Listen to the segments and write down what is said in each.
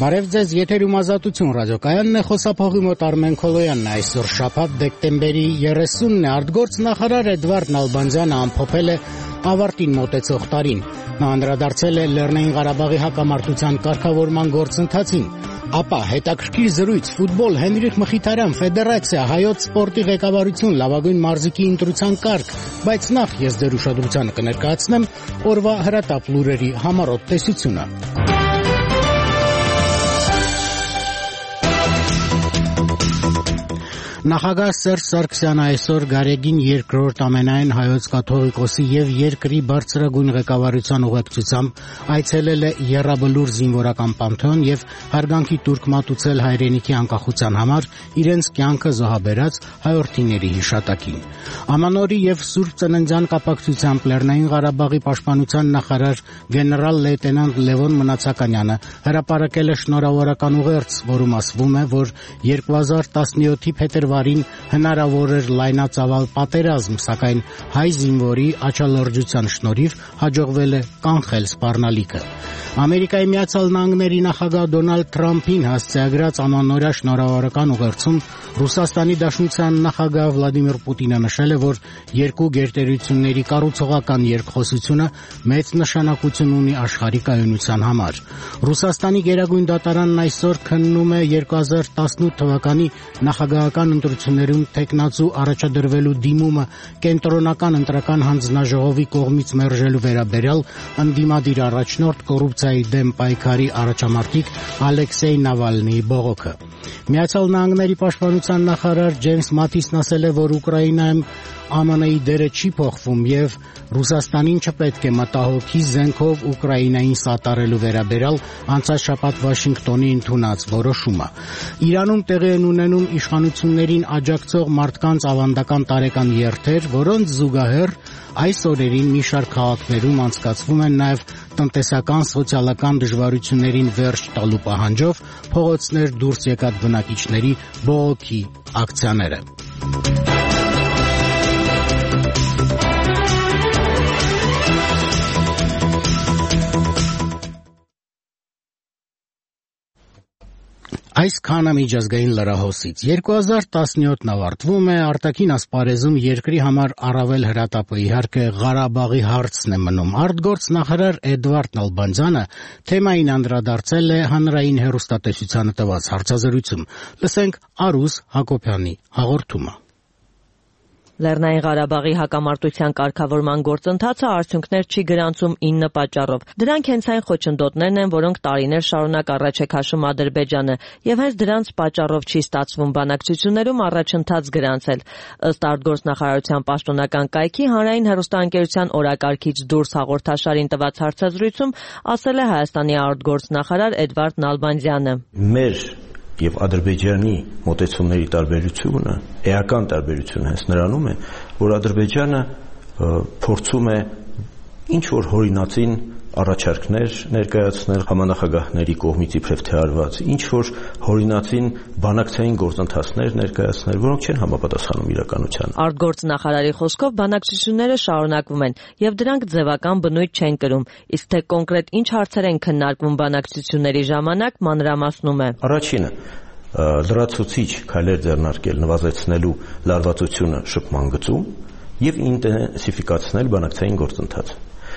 Բարև ձեզ, եթերում Ազատություն ռադիոկայանն է, խոսափողի մոտ Արմեն Քոլոյանն է, այսօր շաբաթ դեկտեմբերի 30-ն է, արտգործնախարար Էդվարդ Նալբանդյանը ամփոփել է ավարտին մոտեցող տարին, նա անդրադարձել է Լեռնային Ղարաբաղի հակամարտության կարգավորման գործընթացին, ապա հետաքրքիր զրույց, ֆուտբոլ, Հենրիխ Մխիթարյան, ֆեդերացիա, հայոց սպորտի ղեկավարություն, լավագույն մարզիկի ընտրության կարգ, բայց նախ ես ձեր ուշադրությանը կներկայացնեմ օրվա հրատապ լուրերի համառոտ տեսությունը։ Նախագահ Սերժ Սարգսյանը այսօր Գարեգին II ամենայն հայոց կաթողիկոսի եւ երկրի բարձրագույն ղեկավարության ուղեկցությամբ այցելել է Եռաբլուր զինվորական պանթեոն եւ հարգանքի տուրք մատուցել հայրենիքի անկախության համար իրենց կյանքը զոհաբերած հայրենիների հիշատակին։ Ամանորի եւ Սուրբ Ծննդյան կապակցությամբ Լեռնային Ղարաբաղի պաշտպանության նախարար գեներալ լեյտենանտ Լևոն Մնացականյանը հրապարակել է շնորհավորական ուղերձ, որում ասվում է, որ 2017-ի փետրվարին հնարավոր էր լայնածավալ պատերազմ, սակայն հայ զինվորի աչալրջության շնորհիվ հաջողվել է կանխել սպառնալիքը։ Ամերիկայի Միացյալ Նահանգների նախագահ Դոնալդ Թրամփին հասցեագրած ամանորյա շնորհավորական ուղերձում Ռուսաստանի Դաշնության նախագահ Վլադիմիր Պուտինը նշել է, որ երկու գերտերությունների կառուցողական երկխոսությունը մեծ նշանակություն ունի աշխարհի կայունության համար։ Ռուսաստանի գերագույն դատարանն այսօր քննում է 2018 թվականի նախագահական ընտրություններում տեխնացու առաջադրվելու դիմումը կենտրոնական ընտրական հանձնաժողովի կողմից մերժելու վերաբերյալ ընդդիմադիր առաջնորդ կոռուպցիայի դեմ պայքարի առաջամարտիկ Ալեքսեյ Նավալնիի բողոքը։ Միացյալ Նահանգների պաշտպանության նախարար Ջեյմս Մաթիսն ասել է, որ Ուկրաինայում ԱՄՆ-ի դերը չի փոխվում եւ Ռուսաստանին չպետք է մտահոգի զենքով Ուկրաինային սատարելու վերաբերյալ անցած շաբաթ Վաշինգտոնի ընդունած որոշումը։ Իրանում տեղի են ունենում իշխանություններին աջակցող մարդկանց ավանդական տարեկան երթեր, որոնց զուգահեռ այս օրերին մի շարք քաղաքներում անցկացվում են նաև տնտեսական, սոցիալական դժվարություններին վերջ տալու պահանջով փողոցներ դուրս եկած բնակիչների բողոքի ակցիաները։ Այսքանը միջազգային լրահոսից 2017-ն ավարտվում է, արտաքին ասպարեզում երկրի համար առավել հրատապը իհարկե Ղարաբաղի հարցն է մնում։ Արտգործնախարար Էդվարդ Նալբանդյանը թեմային անդրադարձել է հանրային հեռուստատեսությանը տված հարցազրույցում։ Լսենք Արուս Հակոբյանի հաղորդումը։ Լեռնային Ղարաբաղի հակամարտության կարգավորման գործընթացը արդյունքներ չի գրանցում 9 պատճառով։ Դրանք հենց այն խոչընդոտներն են, որոնք տարիներ շարունակ առաջ է քաշում Ադրբեջանը, եւ հենց դրանց պատճառով չի ստացվում բանակցություններում առաջընթաց գրանցել։ Ըստ արտգործնախարարության պաշտոնական կայքի հանրային հեռուստաընկերության օրակարգից դուրս հաղորդաշարին տված հարցազրույցում ասել է Հայաստանի արտգործնախարար Էդվարդ Նալբանդյանը։ Մեր եւ Ադրբեջանի մոտեցումների տարբերությունը, էական տարբերությունը հենց նրանում է, որ Ադրբեջանը փորձում է ինչ որ հորինածին առաջարկներ ներկայացնել համանախագահների կողմից իբրև թե արված, ինչ որ հորինածին բանակցային գործընթացներ ներկայացնել, որոնք չեն համապատասխանում իրականությանը։ Արտգործնախարարի խոսքով բանակցությունները շարունակվում են եւ դրանք ձևական բնույթ չեն կրում, իսկ թե կոնկրետ ինչ հարցեր են քննարկվում բանակցությունների ժամանակ մանրամասնում է։ Առաջինը լրացուցիչ քայլեր ձեռնարկել նվազեցնելու լարվածությունը շփման գծում եւ ինտենսիֆիկացնել բանակցային գործընթացը։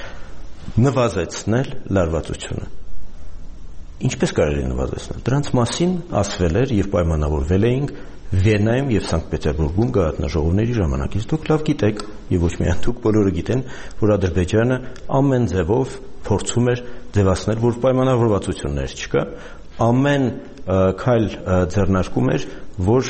Նվազեցնել լարվածությունը։ Ինչպես կարելի է նվազեցնել։ Դրանց մասին ասվել էր եւ պայմանավորվել էինք Վիեննայում եւ Սանկտ Պետերբուրգում գաղտնաժողովների ժամանակ։ Իսկ դուք լավ գիտեք եւ ոչ միայն դուք, բոլորը գիտեն, որ Ադրբեջանը ամեն ձևով փորձում էր ձևացնել, որ պայմանավորվածություններ չկա, ամեն քայլ ձեռնարկում էր, որ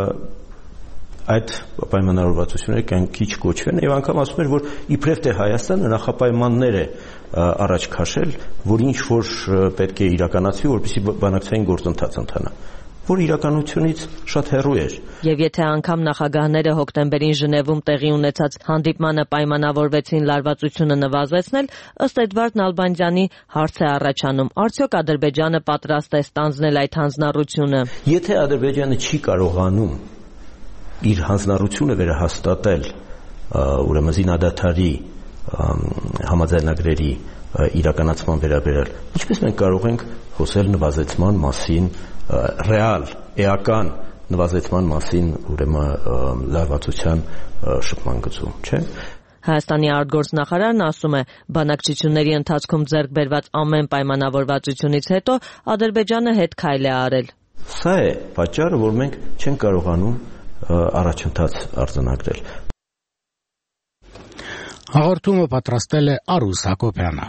այդ պայմանավորվածությունները կյանքի չկոչվեն եւ անգամ ասում էր, որ իբրև թե Հայաստանը նախապայմաններ է առաջ քաշել, որ ինչ որ պետք է իրականացվի, որպեսզի բանակցային գործընթաց ընթանա, որ իրականությունից շատ հեռու էր։ Եվ եթե անգամ նախագահները հոկտեմբերին Ժնևում տեղի ունեցած հանդիպմանը պայմանավորվեցին լարվածությունը նվազեցնել, ըստ Էդվարդ Նալբանդյանի հարց է առաջանում. արդյոք Ադրբեջանը պատրաստ է ստանձնել այդ հանձնառությունը։ Եթե Ադրբեջանը չի կարողանում իր հանձնառությունը վերահաստատել ուրեմն զինադադարի համաձայնագրերի իրականացման վերաբերյալ, ինչպես մենք կարող ենք խոսել նվազեցման մասին, ռեալ, էական նվազեցման մասին, ուրեմն լարվածության շփման գծում, չէ՞։ Հայաստանի արտգործնախարարն ասում է, բանակցությունների ընթացքում ձեռք բերված ամեն պայմանավորվածությունից հետո Ադրբեջանը հետ քայլ է արել։ Սա է պատճառը, որ մենք չենք կարողանում առաջընթաց արձանագրել։ Հաղորդումը պատրաստել է Արուս Հակոբյանը։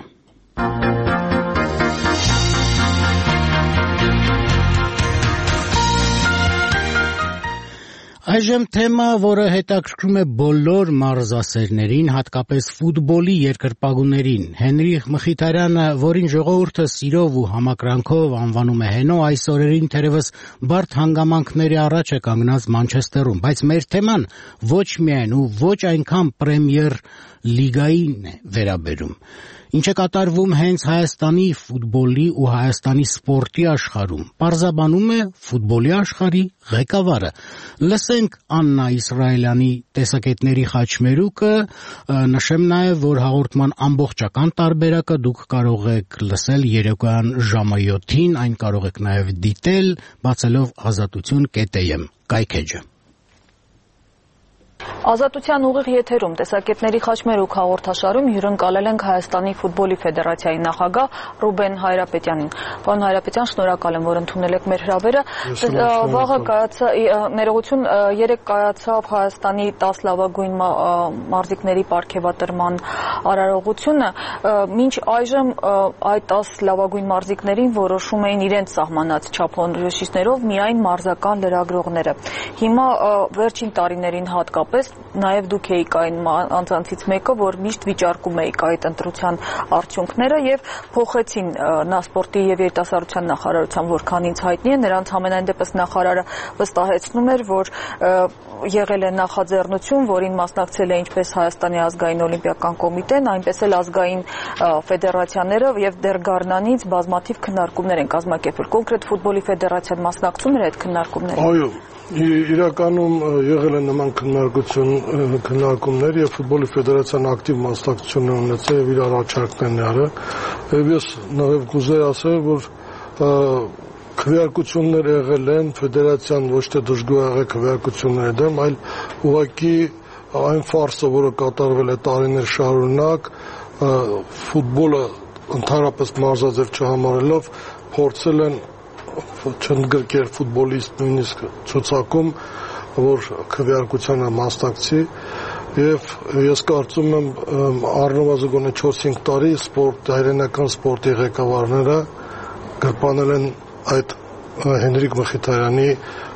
Այժմ թեմա, որը հետաքրքրում է բոլոր մարզասերներին, հատկապես ֆուտբոլի երկրպագուներին։ Հենրիխ Մխիթարյանը, որին ժողովուրդը սիրով ու համակրանքով անվանում է Հենո, այս օրերին թերևս բարդ հանգամանքների առաջ է կանգնած Մանչեսթերում, բայց մեր թեման ոչ միայն ու ոչ այնքան Պրեմիեր լիգային է վերաբերում։ Ինչ է կատարվում հենց Հայաստանի ֆուտբոլի ու Հայաստանի սպորտի աշխարհում։ Պարզաբանում է ֆուտբոլի աշխարհի ղեկավարը։ Լսենք Աննա Իսրայելյանի տեսակետների խաչմերուկը, նշեմ նաև, որ հաղորդման ամբողջական տարբերակը դուք կարող եք լսել երեկոյան ժամը 7-ին, այն կարող եք նաև դիտել, բացելով azatutun.am կայքեջը։ Ազատության ուղիղ եթերում տեսակետների խաչմերուկ հաղորդաշարում հյուրընկալել ենք Հայաստանի ֆուտբոլի ֆեդերացիայի նախագահ Ռուբեն Հայրապետյանին։ Պարոն Հայրապետյան, շնորհակալ եմ, որ ընդունել եք մեր հրավերը։ Վաղը ներողություն, երեկ կայացավ Հայաստանի 10 լավագույն մարզիկների պարգևատրման արարողությունը։ Մինչ այժմ այդ 10 լավագույն մարզիկներին որոշում էին իրենց սահմանած չափորոշիչներով միայն մարզական լրագրողները։ Հիմա վերջին տարիներին հատկապես նաև դուք էիք այն անձանցից մեկը, որ միշտ վիճարկում էիք այդ ընտրության արդյունքները եւ փոխեցին սպորտի եւ երիտասարդության նախարարության, որքան ինձ հայտնի է, նրանց համենայն դեպս նախարարը վստահեցնում էր, որ եղել է նախաձեռնություն, որին մասնակցել է ինչպես Հայաստանի ազգային օլիմպիական կոմիտեն, այնպես էլ ազգային ֆեդերացիաները եւ դեռ գարնանից բազմաթիվ քննարկումներ են կազմակերպվել։ Կոնկրետ ֆուտբոլի ֆեդերացիան մասնակցում էր այդ քննարկումներին։ Այո, իրականում եղել են նման քննարկումներ եւ ֆուտբոլի ֆեդերացիան ակտիվ մասնակցություն է ունեցել եւ իր առաջարկներն է արել։ Եվ ես նաեւ կուզեի ասել, որ քվեարկություններ եղել են, ֆեդերացիան ոչ թե դժգոհ եղել քվեարկությունների դեմ, այլ ուղղակի այն ֆարսը, որը կատարվել է տարիներ շարունակ, ֆուտբոլը ընդհանրապես մարզաձև չհամարելով, փորձել են չընդգրկել ֆուտբոլիստ նույնիսկ ցուցակում, որ քվեարկությանը մասնակցի եւ ես կարծում եմ առնվազն գոնե 4-5 տարի հայրենական սպորտի ղեկավարները գրպանել են այդ Հենրիկ Մխիթարյանի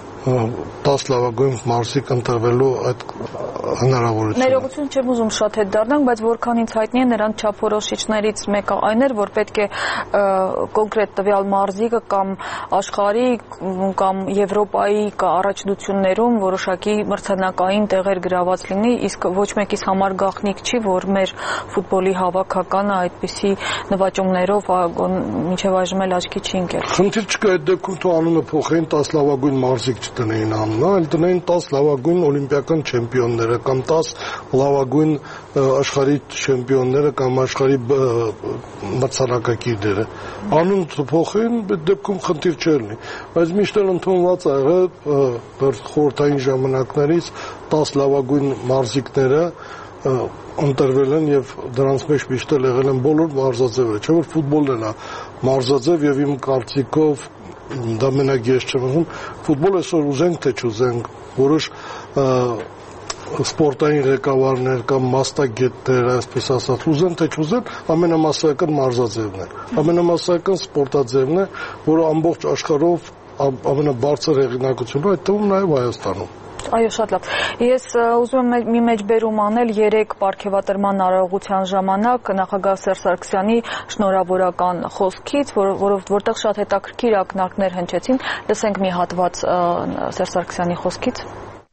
10 լավագույն մարզիկ ընտրվելու այդ հնարավորությունը։ Ներողություն չեմ ուզում շատ հետ դառնանք, բայց որքան ինձ հայտնի է, նրանց չափորոշիչներից մեկը այն էր, որ պետք է կոնկրետ տվյալ մարզիկը կամ աշխարհի կամ Եվրոպայի առաջնություններում որոշակի մրցանակային տեղեր գրաված լինի, իսկ ոչ մեկիս համար գաղտնիք չի, որ մեր ֆուտբոլի հավաքականը այդպիսի նվաճումներով մինչև այժմ էլ աչքի չի ընկել։ Խնդիր չկա, այդ դեպքում თუ անունը փոխեին 10 լավագույն մարզիկ չտնեին անունը, այլ տնեին 10 լավագույն օլիմպիական չեմպիոնները կամ 10 լավագույն աշխարհի չեմպիոնները կամ աշխարհի մրցանակակիրները։ Անուն փոխեին, այդ դեպքում խնդիր չելնի, բայց միշտ էլ ընդունված ա եղել խորհրդային ժամանակներից 10 լավագույն մարզիկները ընտրվել են եւ դրանց մեջ միշտ էլ եղել են բոլոր մարզաձևերը, չէ՞ որ ֆուտբոլն է մարզաձև եւ իմ կարծիքով դա մենակ ես չեմ ասում, ֆուտբոլը այսօր ուզենք թե չուզենք, որոշ սպորտային ղեկավարներ կամ մասնագետներ, այսպես ասած, ուզեն թե չուզեն, ամենամասսայական մարզաձևն է, ամենամասսայական սպորտաձևն է, որը ամբողջ աշխարհով ամենաբարձր հեղինակությունը, այդ թվում նաև Հայաստանում։ Այո, շատ լավ։ Ես ուզում եմ մի մեջբերում անել 3 պարգևատրման արարողության ժամանակ նախագահ Սերժ Սարգսյանի շնորհավորական խոսքից, որտեղ շատ հետաքրքիր ակնարկներ հնչեցին։ Լսենք մի հատված Սերժ Սարգսյանի խոսքից։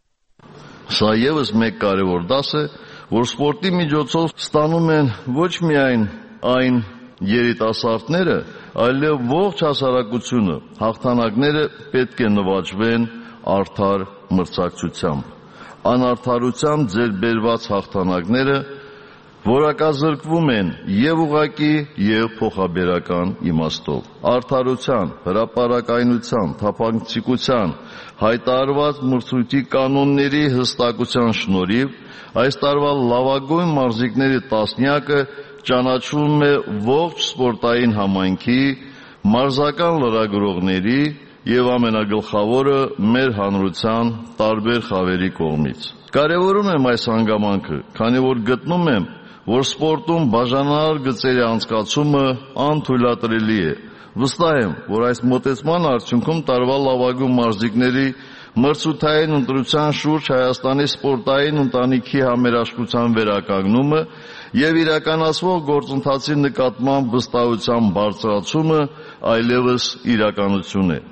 Սա ևս մեկ կարևոր դաս է, որ սպորտի միջոցով ստանում են ոչ միայն այն երիտասարդները, այլև ողջ հասարակությունը։ Հաղթանակները պետք է նվաճվեն արդար մրցակցությամբ։ Անարդարությամբ ձեր բերված հաղթանակները որակազրկվում են եւ ուղղակի եւ փոխաբերական իմաստով։ Արդարության, հրապարակայնության, թափանցիկության հայտարարված մրցույթի կանոնների հստակության շնորհիվ այս տարվա լավագույն մարզիկների տասնյակը ճանաչվում է ողջ սպորտային համայնքի, մարզական լրագրողների եւ ամենագլխավորը մեր հանրության տարբեր խավերի կողմից։ Կարևորում եմ այս հանգամանքը, քանի որ գտնում եմ, որ սպորտում բաժանար գծերի անցկացումը անթույլատրելի է։ Վստահ եմ, որ այս մոտեցման արդյունքում տարվա լավագույն մարզիկների մրցութային ընտրության շուրջ Հայաստանի սպորտային ընտանիքի համերաշխության վերականգնումը եւ իրականացվող գործընթացի նկատմամբ վստահության բարձրացումը այլևս իրականություն է։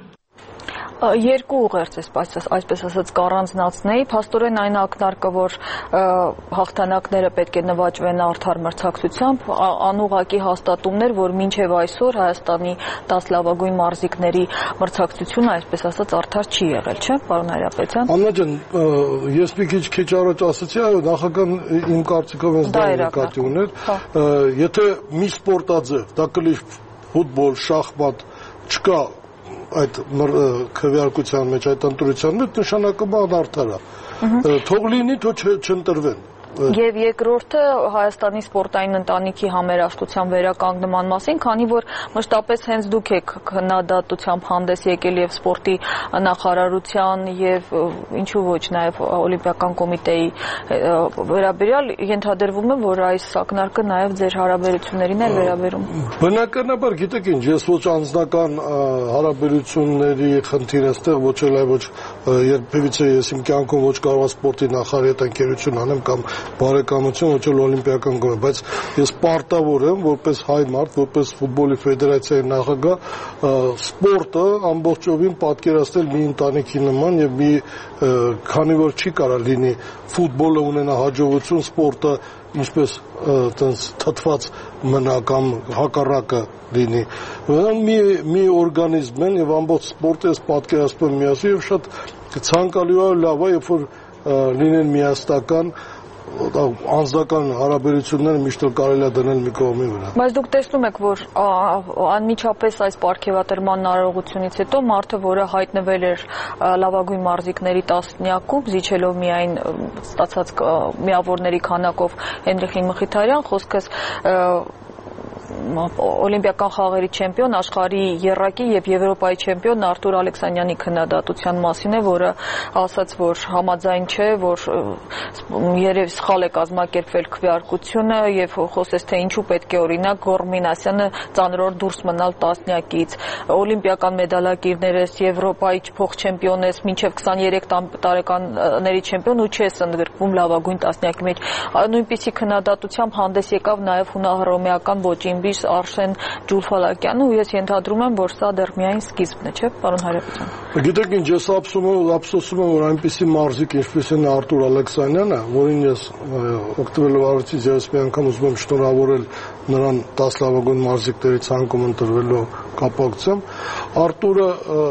Երկու ուղերձ այսպես ասած կառանձնացնեի, փաստորեն այն ակնարկը, որ հաղթանակները պետք է նվաճվեն արդար մրցակցությամբ, անուղղակի հաստատումներ, որ մինչև այսօր Հայաստանի 10 լավագույն մարզիկների մրցակցությունը, այսպես ասած, արդար չի եղել, չէ՞, պարոն Հայրապետյան։ Աննա ջան, ես մի քիչ առաջ ասացի, այո, նախական իմ կարծիքով հենց դա նկատի ուներ, եթե մի սպորտաձև, դա կլի ֆուտբոլ, շախմատ, չկա այդ քվեարկության մեջ, այդ ընտրության մեջ, նշանակում է անարդար է։ Թող լինի, թող չընտրվեն։ Եվ երկրորդը Հայաստանի սպորտային ընտանիքի համերաշխության վերականգնման մասին, քանի որ մշտապես հենց դուք եք քննադատությամբ հանդես եկել եւ սպորտի նախարարության եւ ինչու ոչ նաեւ Օլիմպիական կոմիտեի վերաբերյալ, ենթադրվում է, որ այս ակնարկը նաեւ ձեր հարաբերություններին է վերաբերում։ Բնականաբար, գիտեք ինչ, ես ոչ անձնական հարաբերությունների խնդիր այստեղ, ոչ էլ այ ոչ երբևիցե ես իմ կյանքում ոչ կարող սպորտի նախարարի հետ ընկերություն անեմ կամ բարեկամություն, ոչ էլ Օլիմպիական կոմիտե, բայց ես պարտավոր եմ, որպես հայ մարդ, որպես ֆուտբոլի ֆեդերացիայի նախագահ, սպորտը ամբողջովին պատկերացնել մի ընտանիքի նման եւ մի քանի որ չի կարա լինի ֆուտբոլը ունենա հաջողություն, սպորտը ինչպես թթված մնա կամ հակառակը լինի։ Մի օրգանիզմ են եւ ամբողջ սպորտը ես պատկերացնում միասին եւ շատ ցանկալի է, լավ է, երբ որ լինեն միասնական անձնական հարաբերությունները միշտ կարելի է դնել մի կողմի վրա։ Բայց դուք տեսնում եք, որ անմիջապես այս պարգևատրման արարողությունից հետո մարդը, որը հայտնվել էր լավագույն մարզիկների տասնյակում, զիջելով միայն ստացած միավորների քանակով Հենրիխ Մխիթարյան, խոսքս Օլիմպիական խաղերի չեմպիոն, աշխարհի եռակի եւ Եվրոպայի չեմպիոն Արտուր Ալեքսանյանի քննադատության մասին է, որը ասաց, որ համաձայն չէ, որ երևի սխալ է կազմակերպվել քվեարկությունը եւ խոսեց, թե ինչու պետք է օրինակ Գոռ Մինասյանը ծանրորդ դուրս մնալ տասնյակից, օլիմպիական մեդալակիրներ ես, Եվրոպայի փոխչեմպիոն ես, մինչեւ 23 տարեկանների չեմպիոն ու չես ընդգրկվում լավագույն տասնյակի մեջ։ Նույնպիսի քննադատությամբ հանդես եկավ նաեւ հունահռոմեական ոճի Արշեն Ջուլֆալակյանը, ու ես ենթադրում եմ, որ սա դեռ միայն սկիզբն է, չէ՞, պարոն Հայրապետյան։ Գիտեք ինչ, ես ափսոսում եմ, որ այնպիսի մարզիկ, ինչպես է Արտուր Ալեքսանյանը, որին ես օգտվելով առիթից ես մի անգամ ուզում եմ շնորհավորել նրան 10 լավագույն մարզիկների ցանկում ընտրվելու կապակցությամբ, Արտուրը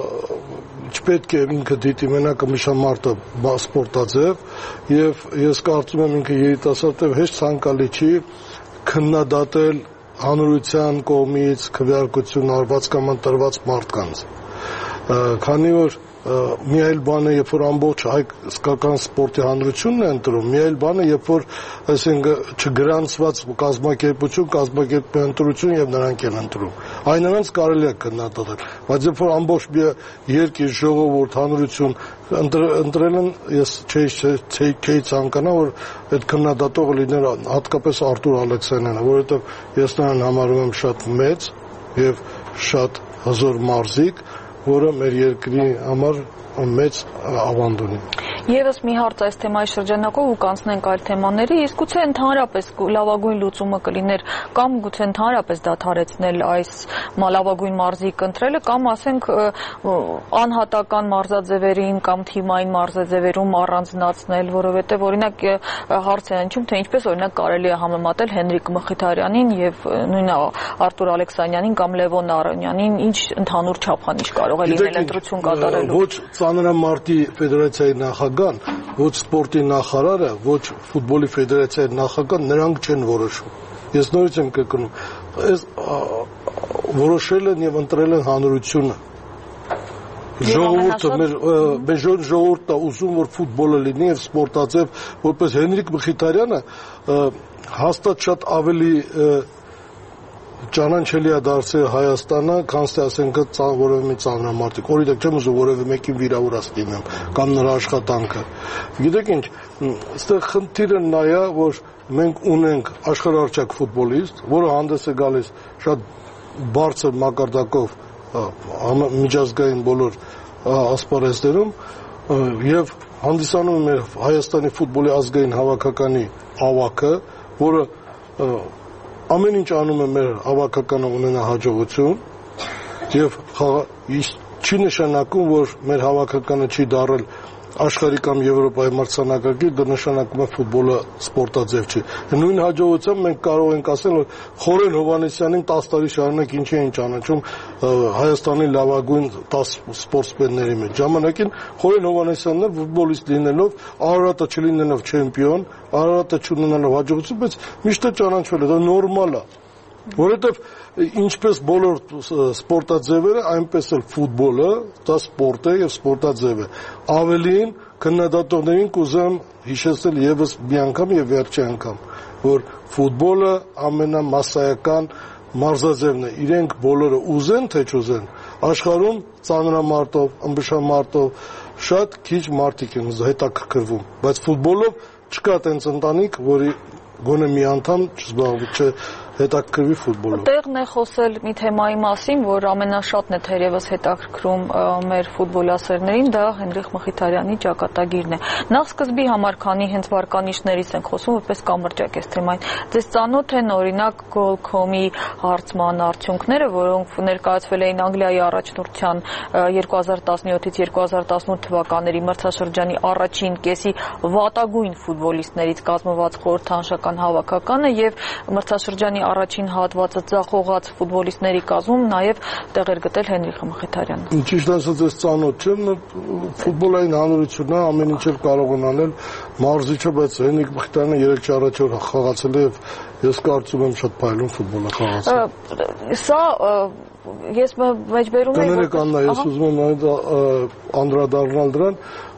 չպետք է ինքը դիտի մենակ միշամարտը սպորտաձև, եւ ես կարծում եմ ինքը երիտասարդ է, հեշտ ցանկալի չի քննադատել հանրության կողմից քվեարկություն արված կամ ընտրված մարդկանց, քանի որ մի այլ բան է, երբ որ ամբողջ հայկական սպորտի հանրությունն է ընտրում, մի այլ բան է, երբ որ այսինքն չգրանցված կազմակերպություն, կազմակերպի ընտրություն եւ նրանք են ընտրում։ Այնուհետև կարելի է քննադատել, բայց երբ որ ամբողջ մի երկիր, ժողովուրդ, հանրություն ընտրել են, ես չէի ցանկանա, որ այդ քննադատողը լիներ հատկապես Արտուր Ալեքսանյանը, որովհետեւ ես նրան համարում եմ շատ մեծ եւ շատ հզոր մարզիկ, որը մեր երկրի համար մեծ ավանդ ունի։ Եվս մի հարց այս թեմայի շրջանակով ու կանցնենք այլ թեմաների, իսկ գուցե ընդհանրապես լավագույն լուծումը կլիներ կամ գուցե ընդհանրապես դադարեցնել այս լավագույն մարզիկ ընտրելը կամ ասենք անհատական մարզաձևերին կամ թիմային մարզաձևերում առանձնացնել, որովհետև օրինակ հարց է հնչում, թե ինչպես օրինակ կարելի է համեմատել Հենրիխ Մխիթարյանին եւ նույն Արտուր Ալեքսանյանին կամ Լևոն Արոնյանին, ինչ ընդհանուր չափանիշ կարող է լինել ընտրություն կատարելու։ Ոչ ծանրամարտի ֆեդերացիայի նախագահ նախագահան, ոչ սպորտի նախարարը, ոչ ֆուտբոլի ֆեդերացիայի նախագահան նրանք չեն որոշում։ Ես նորից եմ կրկնում, այս որոշել են եւ ընտրել են հանրությունը։ Ժողովուրդը մեր ժողովուրդը ուզում որ ֆուտբոլը լինի եւ սպորտաձև, որպես Հենրիկ Մխիթարյանը հաստատ շատ ավելի ճանաչելի է դարձել Հայաստանը, քան թե ասենք որևէ մի ծանրամարտիկ։ Օրինակ չեմ ուզում որևէ մեկին վիրավորած լինեմ կամ նրա աշխատանքը։ Գիտեք ինչ, այստեղ խնդիրը նա է, որ մենք ունենք աշխարհարչակ ֆուտբոլիստ, որը հանդես է գալիս շատ բարձր մակարդակով միջազգային բոլոր ասպարեզներում եւ հանդիսանում է մեր Հայաստանի ֆուտբոլի ազգային հավաքականի ավագը, որը ամեն ինչ անում է մեր հավաքականը ունենա հաջողություն եւ չի նշանակում, որ մեր հավաքականը չի դարել աշխարհի կամ Եվրոպայի մրցանակակիր, դա նշանակում է ֆուտբոլը սպորտաձև չի։ Նույն հաջողությամբ մենք կարող ենք ասել, որ Խորեն Հովհաննիսյանին 10 տարի շարունակ ինչի են ճանաչում Հայաստանի լավագույն 10 սպորտսմենների մեջ։ Ժամանակին Խորեն Հովհաննիսյանն էր ֆուտբոլիստ լինելով, Արարատը չլինելով չեմպիոն, Արարատը չունենալով հաջողություն, բայց միշտ ճանաչվել է, դա նորմալ է։ Որովհետև ինչպես բոլոր սպորտաձևերը, այնպես էլ ֆուտբոլը, դա սպորտ է եւ սպորտաձև է։ Ավելին քննադատողներին կուզեմ հիշեցնել եւս մի անգամ եւ վերջի անգամ, որ ֆուտբոլը ամենամասսայական մարզաձևն է։ Իրենք բոլորը ուզեն թե չուզեն, աշխարհում ծանրամարտով, ըմբշամարտով շատ քիչ մարդիկ են հետաքրքրվում, բայց ֆուտբոլով չկա տենց ընտանիք, որի գոնե մի անդամ չզբաղվի հետաքրքրվի ֆուտբոլով։ Տեղն է խոսել մի թեմայի մասին, որ ամենաշատն է թերևս հետաքրքրում մեր ֆուտբոլասերներին, դա Հենրիկ Մխիթարյանի ճակատագիրն է։ Նախ սկզբի համար, քանի հենց վարկանիշներից ենք խոսում, որպես կամրջակ այս թեմային, ձեզ ծանոթ են օրինակ Goal.com-ի հարցման արդյունքները, որոնք ներկայացվել էին Անգլիայի առաջնորդության 2017-ից 2018 թվականների մրցաշրջանի առաջին կեսի վատագույն ֆուտբոլիստներից կազմված խորհրդանշական հավաքականը եւ մրցաշրջանի առաջին հատվածը ձախողած ֆուտբոլիստների կազմում նաև տեղ էր գտել Հենրիկ Մխիթարյանը։ Ճիշտ ասած, ես ծանոթ չեմ, ֆուտբոլային հանրությունն ամեն ինչ կարող են անել մարզիչը, բայց Հենրիկ Մխիթարյանը 3 առաջ օր խաղացել է եւ ես կարծում եմ շատ փայլուն ֆուտբոլ է խաղացել։ Սա ես մեջբերում եմ Կներեք Աննա, ես ուզում եմ անդրադառնալ դրան,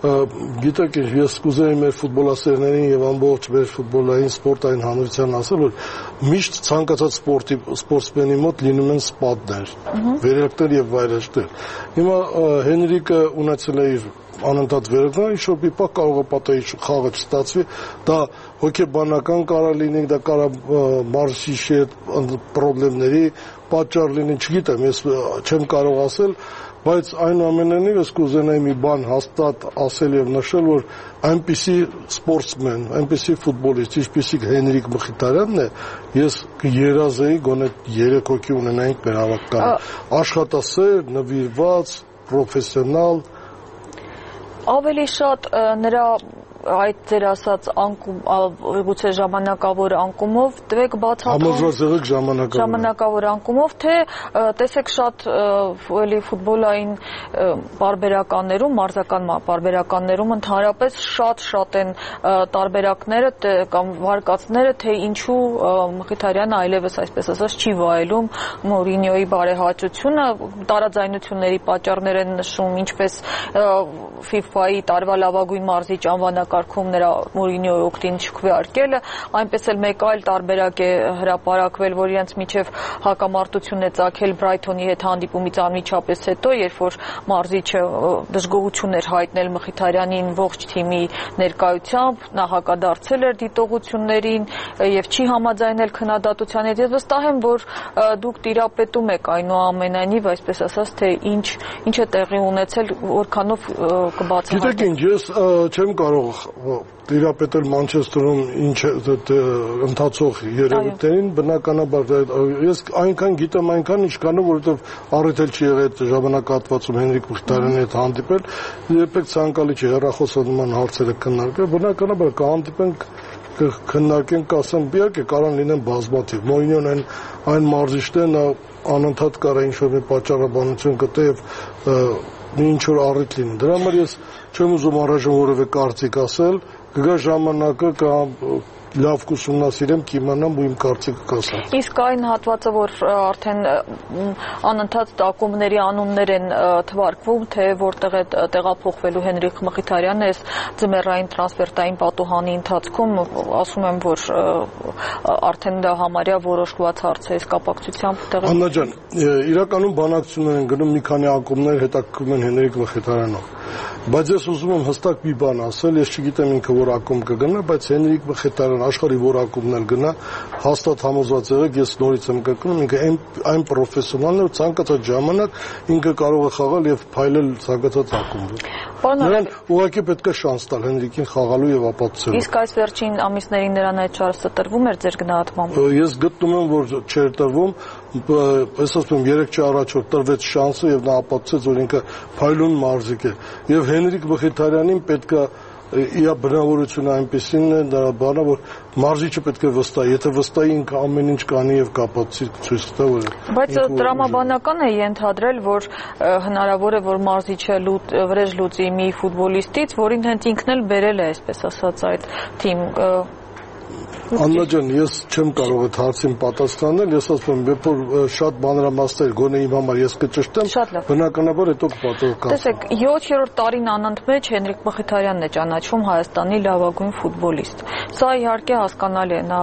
գիտեք ինչ, ես կուզեի մեր ֆուտբոլասերներին եւ ամբողջ մեր ֆուտբոլային սպորտային հանրության ասել, որ միշտ ցանկացած սպորտսմենի մոտ լինում են սպատներ, վերելքներ եւ վայրեջքներ։ Հիմա Հենրիկը ունեցել է իր անընդհատ վերելքներ, ինչ-որ պահ կարող է պատահի խաղը չստացվի, դա հոգեբանական կարող լինի, դա կարող մարզիչի հետ խնդիրների պատճառ լինի, չգիտեմ, ես չեմ կարող ասել, բայց այնուամենայնիվ ես կուզենայի մի բան հաստատ ասել եւ նշել, որ այնպիսի սպորտսմեն, այնպիսի ֆուտբոլիստ, ինչպիսի Հենրիկ Մխիթարյանն է, ես երազեի գոնե 3 հոգի ունենայինք մեր հավաքականը, աշխատասեր, նվիրված, պրոֆեսիոնալ, ավելի շատ նրա այդ ձեր ասած գուցե ժամանակավոր անկումով տվեք բացատրեք ժամանակավոր անկումով թե տեսեք շատ էլի ֆուտբոլային պարբերականներում մարզական պարբերականներում ընդհանրապես շատ են տարբերակները կամ վարկածները թե ինչու Մխիթարյանը այլևս այսպես ասած չի վայելում Մորինյոյի բարեհաճությունը տարաձայնությունների պատճառներ են նշում ինչպես FIFA-ի տարվա լավագույն մարզիչ անվանակարգում նրա Մորինյոյի օգտին չքվեարկելը, այնպես էլ մեկ այլ տարբերակ է հրապարակվել, որ իրենց միջև հակամարտություն է ծագել Բրայթոնի հետ հանդիպումից անմիջապես հետո, երբ որ մարզիչը դժգոհություն էր հայտնել Մխիթարյանին ողջ թիմի ներկայությամբ, նա հակադարձել էր դիտողություններին եւ չի համաձայնել քննադատության հետ։ Ես վստահ եմ, որ դուք տիրապետում եք այնուամենայնիվ, այսպես ասած, թե ինչ է տեղի ունեցել, որքանով կբացահայտեք։ Գիտեք ինչ, ես չեմ կարող տիրապետել Մանչեսթերում ինչ ընթացող երևույթներին, բնականաբար ես այնքան գիտեմ, ինչքանով, որովհետև առիթ չի եղել այդ ժամանակահատվածում Հենրիկ Մխիթարյանի հետ հանդիպել, երբեք ցանկալի չի հեռախոսով նման հարցերը քննարկել, բնականաբար կհանդիպենք քննարկենք, ասեմ, իհարկե կարող լինեն բազմաթիվ։ Մորինյոն այն մարզիչներն անընդհատ կարող ինչ-որ մի պատճառաբանություն գտե եւ ինչ որ առիթ լինի։ Դրա համար ես չեմ ուզում առայժմ որևէ կարծիք ասել, կգա ժամանակը կամ լավ կուսումնասիրեմ, կիմանամ ու իմ կարծիքը կասեմ։ Իսկ այն հատվածը, որ արդեն անընդհատ ակումբների անուններ են թվարկվում, թե որտեղ է տեղափոխվելու Հենրիկ Մխիթարյանը, այս ձմեռային տրանսֆերտային պատուհանի ընթացքում ասում եմ, որ արդեն դա համարյա որոշված հարց է այս կապակցությամբ։ Աննա ջան, իրականում բանակցություններ են գնում, մի քանի ակումբներ հետաքրքրում են Հենրիկ Մխիթարյանով։ Բայց ես ուզում եմ հստակ մի բան ասել, ես չգիտեմ ինքը որ ակումբ կգնա, բայց Հենրիկ Մխիթարյան աշխարհի որ ակումբն էլ գնա, հաստատ համոզված եղեք, ես նորից եմ կրկնում, ինքը այն պրոֆեսիոնալն է, որ ցանկացած ժամանակ ինքը կարող է խաղալ եւ փայլել ցանկացած ակումբում։ Նրան ուղղակի պետք է շանս տալ Հենրիկին խաղալու եւ ապացուցելու։ Իսկ այս վերջին ամիսներին նրան այդ շանսը տրվում էր ձեր գնահատմամբ։ Ես գտնում եմ, որ չէր տրվում, ես ասում եմ 3 օր առաջ որ տրվեց շանսը եւ նա ապացուցեց, որ ինքը փայլուն մարզիկ է։ Եվ Հենրիկ Մխիթարյանին պետք է իր բնավորությունը այնպեսին է, դա բանը, որ մարզիչը պետք է վստահի, եթե վստահի ինքը ամեն ինչ կանի եւ կապացի ցույց տա, որ բայց տրամաբանական է ենթադրել, որ հնարավոր է, որ մարզիչը վրեժ լուծի մի ֆուտբոլիստից, որին հենց ինքն էլ բերել է, այսպես ասած, այդ թիմ։ Աննա ջան, ես չեմ կարող այդ հարցին պատասխանել, ես ասում եմ, երբ որ շատ մանրամասներ գոնե իմ համար ես կճշտեմ, բնականաբար հետո կպատասխանեմ։ Տեսեք, 7-րդ տարին անընդմեջ Հենրիկ Մխիթարյանն է ճանաչվում Հայաստանի լավագույն ֆուտբոլիստ։ Սա իհարկե հասկանալի է,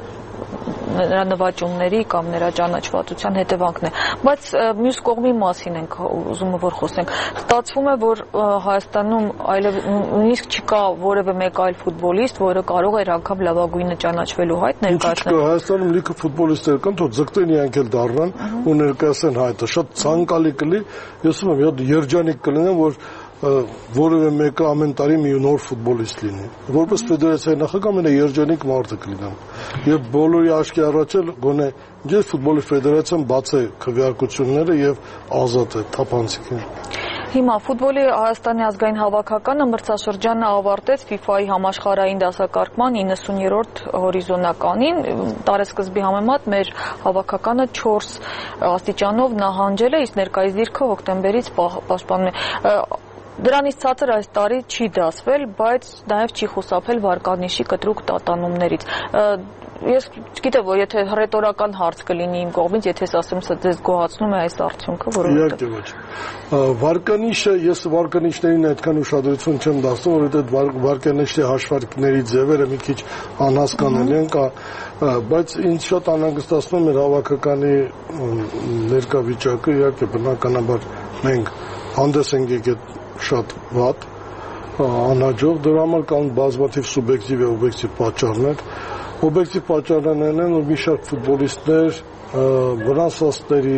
նրա նվաճումների կամ նրա ճանաչվածության հետևանքն է, բայց մյուս կողմի մասին ենք ուզում որ խոսենք։ Ստացվում է, որ Հայաստանում այլև նույնիսկ չկա որևէ մեկ այլ ֆուտբոլիստ, որը կարող էր անգամ լավագույնը ճանաչվելու հայտ ներկայացնել։ Հայաստանում լիքը ֆուտբոլիստներ կան, թող ձգտեն իրանք էլ դառնան ու ներկայացնեն հայտը։ Շատ ցանկալի կլինի, ես ասում եմ, երջանիկ կլինեմ, որ որևէ մեկը ամեն տարի մի նոր ֆուտբոլիստ լինի։ Որպես ֆեդերացիայի նախագահ ամենաերջանիկ մարդը կլինեմ։ Եվ բոլորի աչքի առաջ էլ գոնե ես ֆուտբոլի ֆեդերացիան բաց է քվեարկությունները եւ ազատ է, թափանցիկ է։ Հիմա ֆուտբոլի Հայաստանի ազգային հավաքականը մրցաշրջանը ավարտեց FIFA-ի համաշխարհային դասակարգման 90-րդ հորիզոնականին։ Տարեսկզբի համեմատ մեր հավաքականը 4 աստիճանով նահանջել է, իսկ ներկայիս դիրքը հոկտեմբերից պաշտպանում է։ Դրանից ցածր այս տարի չի դասվել, բայց նաև չի խուսափել վարկանիշի կտրուկ տատանումներից։ Ես չգիտեմ, որ եթե ռետորական հարց կլինի իմ կողմից, եթե ես ասեմ, սա ձեզ գոհացնում է այս արդյունքը, որովհետև իհարկե ոչ։ Վարկանիշը ես վարկանիշներին այդքան ուշադրություն չեմ դարձնում, որովհետև վարկանիշի հաշվարկների ձևերը մի քիչ անհասկանալի են, բայց ինձ շատ անհանգստացնում է հավաքականի ներկա վիճակը, իհարկե բնականաբար մենք հանդես ենք եկել շատ վատ, անհաջող, դրա համար կան բազմաթիվ սուբյեկտիվ եւ օբյեկտիվ պատճառներ։ Օբյեկտիվ պատճառներն են, որ մի շարք ֆուտբոլիստներ վնասվածքների,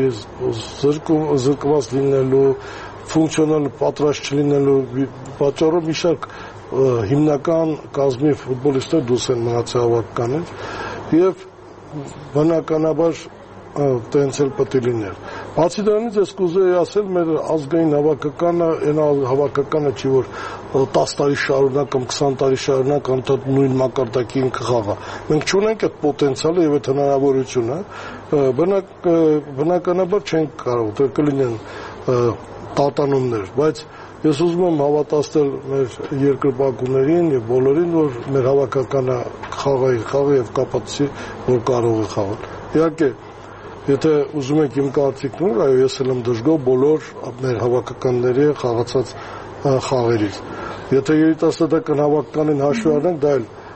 զրկված լինելու, ֆունկցիոնալ պատրաստ չլինելու պատճառով մի շարք հիմնական կազմի ֆուտբոլիստներ դուրս են մնացել հավաքականից եւ բնականաբար տենց էլ պետք է լիներ։ Բացի դրանից ես կուզեի ասել, մեր ազգային հավաքականը, այն հավաքականը չի, որ 10 տարի շարունակ կամ 20 տարի շարունակ անդադ նույն մակարդակի ինքը խաղա։ Մենք չունենք այդ պոտենցիալը եւ այդ հնարավորությունը, բնականաբար չենք կարող, դեռ կլինեն տատանումներ, բայց ես ուզում եմ հավատացնել մեր երկրպագուներին եւ բոլորին, որ մեր հավաքականը խաղի եւ կապացի, որ կարող է խաղալ։ Իհարկե Եթե ուզում եք իմ կարծիքն, այո, ես էլ եմ դժգոհ բոլոր մեր հավաքականների խաղացած խաղերից։ Եթե երիտասարդական հավաքականին հաշվի առնենք, դա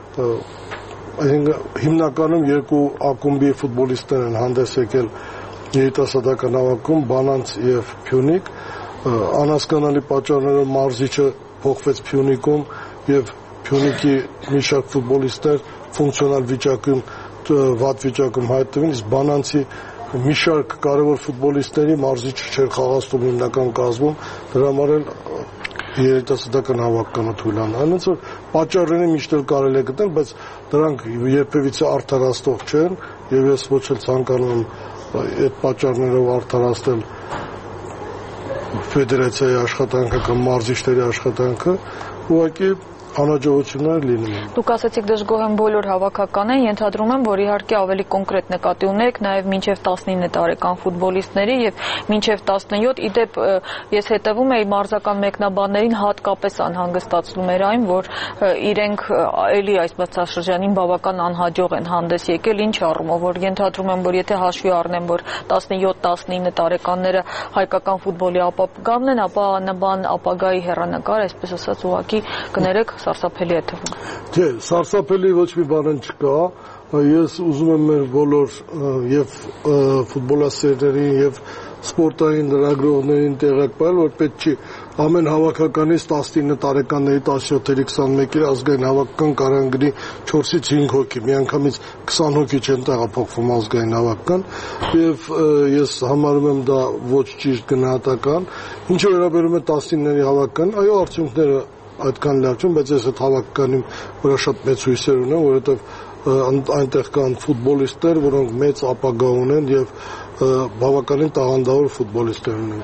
էլ հիմնականում երկու ակումբի ֆուտբոլիստներ են հանդես եկել երիտասարդական հավաքում, Բանանց եւ Փյունիկ, անհասկանալի պատճառներով մարզիչը փոխվեց Փյունիկում եւ Փյունիկի մի շարք ֆուտբոլիստներ ֆունկցիոնալ վիճակում վատ վիճակում հայտնվին, իսկ Բանանցի մի շարք կարևոր ֆուտբոլիստների մարզիչը չէր խաղացնում հիմնական կազմում, դրա համար էլ երիտասարդական հավաքականը թույլանել։ Այնց որ պատճառները միշտ էլ կարելի է գտնել, բայց դրանք երբևիցե արդարացնող չեն, եւ ես ոչ էլ ցանկանում եմ այդ պատճառներով արդարացնել ֆեդերացիայի աշխատանքը կամ մարզիչների աշխատանքը, ուղղակի անհաջողություններ լինում են։ Դուք ասացիք դժգոհ եմ բոլոր հավաքական են, ենթադրում եմ, որ իհարկե ավելի կոնկրետ նկատի ունեք նաև մինչև 19 տարեկան ֆուտբոլիստների եւ մինչև 17, իդեպ ես հետևում եի մարզական մեկնաբաններին հատկապես անհանգստացնում էր այն, որ իրենք էլի այս բացաշրջանին բավական անհաջող են հանդես եկել, ինչ առումով, որ ենթադրում եմ, որ եթե հաշվի առնեմ, որ 17-19 տարեկանները հայկական ֆուտբոլի ապագան են, ապա նման ապագայի հեռանկար, այսպես ասած, ուղղակի կներեք սարսափելի է թվում։ Չէ, սարսափելի ոչ մի բան չկա։ Ես ուզում եմ մեր բոլոր եւ ֆուտբոլասերներին եւ սպորտային լրագրողներին տեղակ պահել, որ պետք չի ամեն հավաքականից 19 տարեկանների 17-երի 21-երի ազգային հավաքական կարող գրի 4-ից 5 հոգի, միանգամից 20 հոգի չեն տեղափոխվում ազգային հավաքական եւ ես համարում եմ դա ոչ ճիշտ գնահատական։ Ինչը վերաբերում է 19-ների հավաքական, այո, արդյունքները այդքան լավ չեն, բայց ես այդ հավաքականի վրա շատ մեծ հույսեր ունեմ, որովհետեւ այնտեղ կան ֆուտբոլիստներ, որոնք մեծ ապագա ունեն եւ բավականին տաղանդավոր ֆուտբոլիստներ ունեն։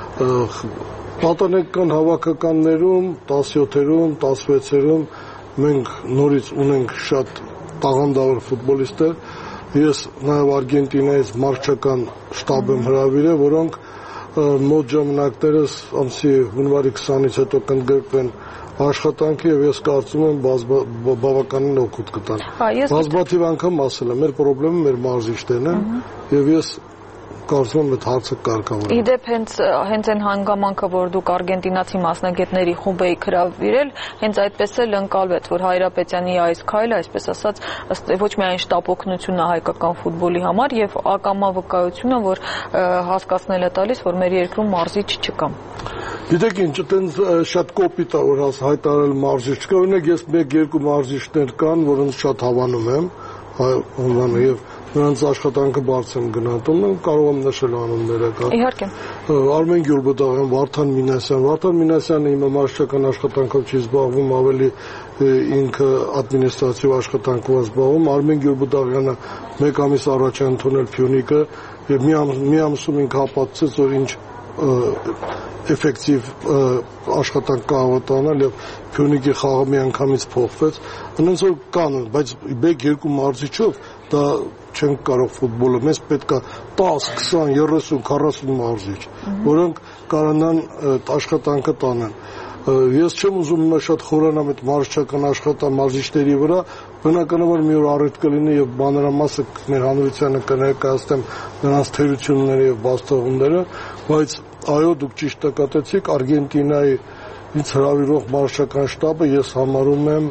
Պատանեկան հավաքականներում 17-երում, 16-երում մենք նորից ունենք շատ տաղանդավոր ֆուտբոլիստներ։ Ես նաեւ Արգենտինայից մարզչական շտաբ եմ հրավիրել, որոնք մոտ ժամանակներս ամսի հունվարի 20-ից հետո կընդգրկվեն աշխատանքի եւ ես կարծում եմ բավականին օգուտ կտան։ Բազմաթիվ անգամ ասել եմ, մեր խնդրումը մեր մարզիչներն են եւ ես կարծում եմ այդ հարցը կարգավորել։ Իդեպ հենց այն հանգամանքը, որ դուք արգենտինացի մասնագետների խումբ եք հրավիրել, հենց այդպես էլ ընկալվեց, որ Հայրապետյանի այս քայլը, այսպես ասած, ոչ միայն շտապ օգնությունն է հայկական ֆուտբոլի համար եւ ակամա վկայությունը, որ հասկացնել է տալիս, որ մեր երկրում մարզիչ չկա։ Գիտեք ինչ, այտենց շատ կոպիտ է որ հայտարարել մարզիչ չկա, օրինակ ես 1-2 մարզիչներ կան, որոնց շատ հավանում եմ, եւ նրանց աշխատանքը բարձր եմ գնահատում, կարող եմ նշել անունները կա։ Իհարկե։ Արմեն Գյուլբադաղյան, Վարդան Մինասյանը հիմա մարզչական աշխատանքով չի զբաղվում, ավելի ինքը ադմինիստրատիվ աշխատանքով է զբաղվում։ Արմեն Գյուլբադաղյանը 1 ամիս առաջ է ընդունել Փյունիկը եւ մի ամսում ինքը ապացուցեց, որ ինչ էֆեկտիվ աշխատանք կարող տանել եւ Փյունիկի խաղը միանգամից փոխվեց։ Այնց որ կան, բայց 1-2 մարզիչով դա չենք կարող ֆուտբոլը, մեզ պետք է 10, 20, 30, 40 մարզիչ, որոնք կարողանան աշխատանքը տանեն։ Ես չեմ ուզում հիմա շատ խորանամ այդ մարզչական մարզիչների վրա, բնականաբար մի օր առիթ կլինի եւ մանրամասը մեր հանրությանը կներկայացնեմ նրանց թերությունները եւ բացթողումները, բայց այո, դուք ճիշտ նկատեցիք, Արգենտինայի ինձ հրավիրող մարզչական շտաբը ես համարում եմ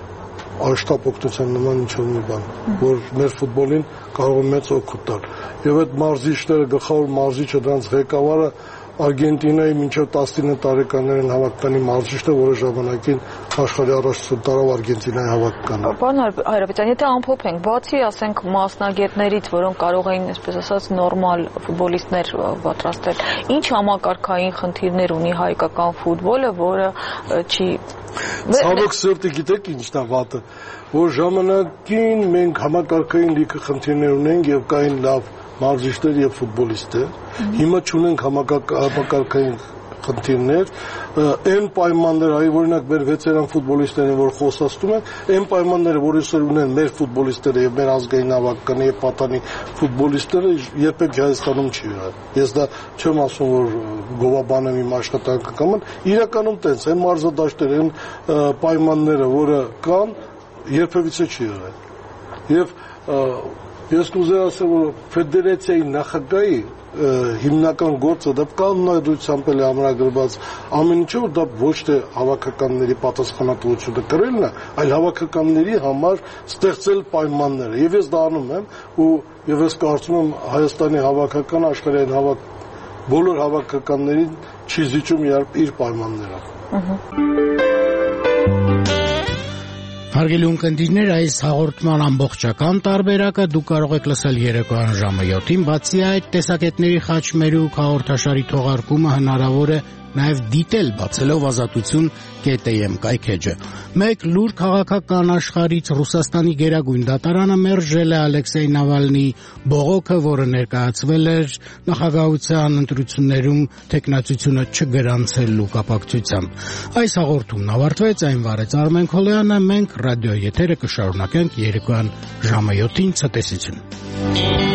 շտապ օգնության նման ինչ-որ մի բան, որ մեր ֆուտբոլին կարող է մեծ օգուտ տալ։ Եվ այդ մարզիչները, գլխավոր մարզիչը, դրանց ղեկավարը Արգենտինայի մինչև 19 տարեկաններին հավաքականի մարզիչն է, որը ժամանակին աշխարհի առաջին տարավ Արգենտինայի հավաքականը։ Պարոն Հայրապետյան, եթե ամփոփենք, բացի ասենք մասնագետներից, որոնք կարող էին, այսպես ասած, նորմալ ֆուտբոլիստներ պատրաստել, ինչ համակարգային խնդիրներ ունի հայկական ֆուտբոլը, որը չի Ցավոք սրտի գիտեք ինչն է վատը, որ ժամանակին մենք համակարգային լիքը խնդիրներ ունենք եւ կային լավ մարզիչներ եւ ֆուտբոլիստներ, հիմա չունենք համակարգային խնդիրներ, այն պայմանները, օրինակ մեր վեցերան ֆուտբոլիստերն որ խոսացնում են, այն պայմանները, որ այսօր ունեն մեր ֆուտբոլիստները եւ մեր ազգային հավաքականի եւ պատանի ֆուտբոլիստները, երբեք Հայաստանում չի եղել։ Ես դա չեմ ասում, որ գովաբանեմ իմ աշխատանքը կամ իրականում տենց այն մարզադաշտերը, այն պայմանները, որը կան, երբևիցե չի եղել։ Եվ ես կուզեի ասել, որ ֆեդերացիայի նախագահի հիմնական գործը դա կանոնադրությամբ է ամրագրված ամեն ինչը, որ դա ոչ թե հավաքականների պատասխանատվությունը կրելն է, այլ հավաքականների համար ստեղծել պայմանները։ Եվ ես դա անում եմ եւ ես կարծում եմ Հայաստանի հավաքական աշխարհային բոլոր հավաքականներին չի զիջում իր պայմաններով։ Հարգելի ունկնդիրներ, այս հաղորդման ամբողջական տարբերակը դուք կարող եք լսել երեկոյան ժամը 7-ին, բացի այդ տեսակետների խաչմերուկ հաղորդաշարի թողարկումը հնարավոր է նաև դիտել բացելով ազատություն.am կայքեջը։ Մեկ լուր քաղաքական աշխարհից Ռուսաստանի գերագույն դատարանը մերժել է Ալեքսեյ Նավալնիի բողոքը, որը ներկայացվել էր նախագահության ընտրություններում թեկնածությունը չգրանցելու կապակցությամբ։ Այս հաղորդումն ավարտվեց, այն վարեց Արմեն Քոլյանը, մենք ռադիո եթերը կշարունակենք երեկոյան ժամը 7-ին ցտեսություն։